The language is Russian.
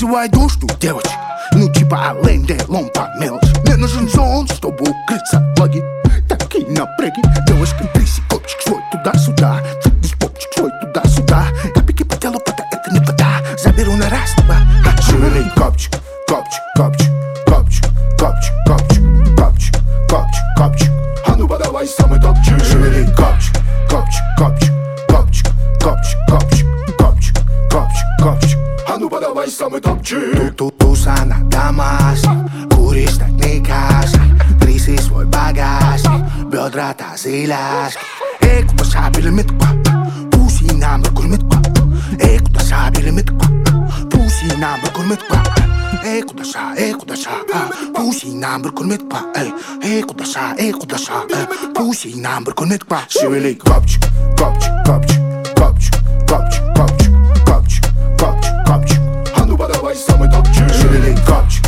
вызывай дождь у девочек. Ну типа Ален Делон по мелочи. Мне нужен зон, чтобы укрыться от влаги. Такие напряги. Девушка, приси копчик свой туда-сюда. Фитнес попчик свой туда-сюда. Капики по телу, вода, это не вода. Заберу на раз, два. Шевели копчик, копчик, копчик, копчик, копчик, копчик, копчик, копчик, копчик. А ну подавай самый топчик. Шевели копчик, копчик, копчик, копчик, копчик, копчик, копчик, копчик, копчик. А ну подавай самый топчик. Туса на домашних, куришь так не кашляй. Тряси свой багажник, бедра, тазы, ляжки. Эй, куда шабили метку, пусть и нам рукурметку. Эй, куда шабили метку, пусть и нам рукурметку. Эй, куда ша, пусть и нам рукурметку. Эй, куда ша, пусть и нам рукурметку. Шевели копчик, копчик, копчик, копчик, копчик, копчик, копчик, копчик, копчик. А ну подавай самый топчик. Шевели копчик,